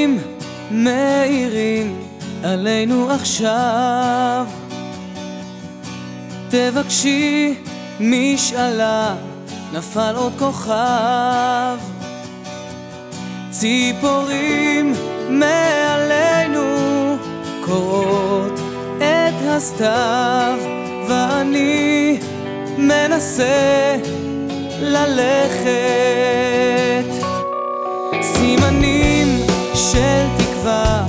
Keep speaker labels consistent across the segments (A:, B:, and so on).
A: כוכבים מאירים עלינו עכשיו. תבקשי משאלה, נפל עוד כוכב. ציפורים מעלינו קוראות את הסתיו, ואני מנסה ללכת. סימנים של תקווה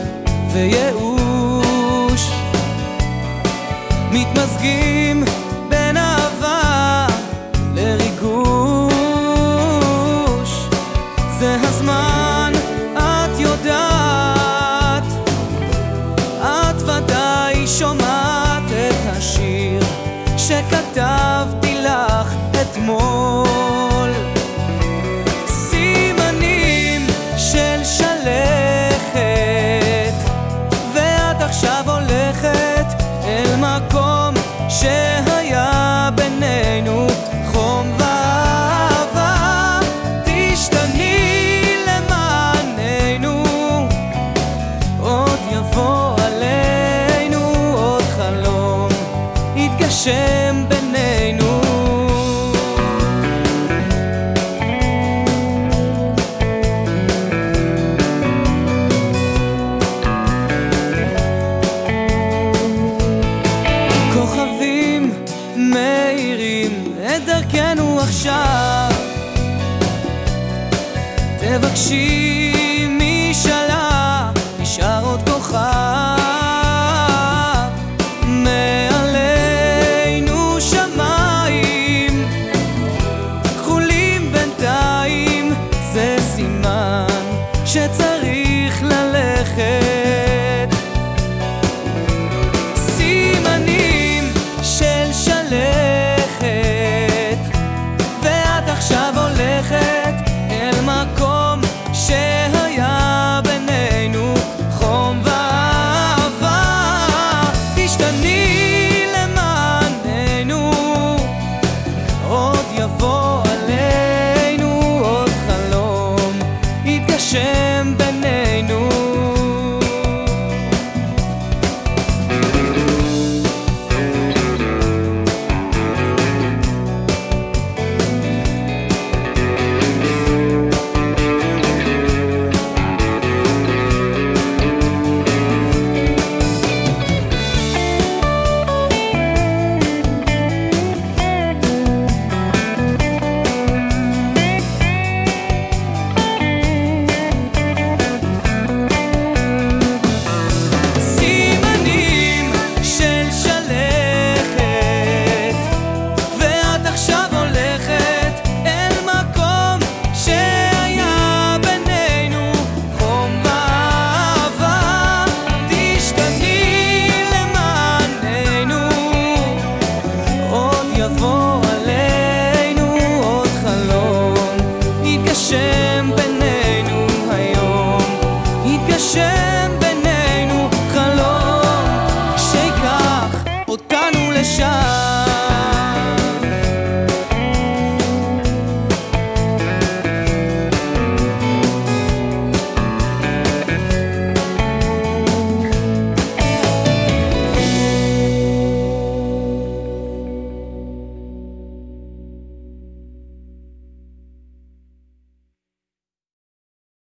A: וייאוש מתמזגים בין אהבה לריגוש. זה הזמן, את יודעת, את ודאי שומעת את השיר שכתבתי לך אתמול. סימנים של שלכת, ואת עכשיו הולכת אל מקום שהיה בינינו חום ואהבה. תשתני למעננו, עוד יבוא עלינו עוד חלום יתגשם בינינו. כוכבים מאירים את דרכנו עכשיו. תבקשי משאלה, נשאר עוד כוכב. מעלינו שמיים כחולים בינתיים, זה סימן שצריך ללכת. סימנים של שלכת, ואת עכשיו הולכת אל מקום שהיה בינינו חום ואהבה. תשתני למעננו, עוד יבוא עלינו עוד חלום יתגשם בינינו. יבוא עלינו עוד חלום יתגשם בינינו היום, יתגשם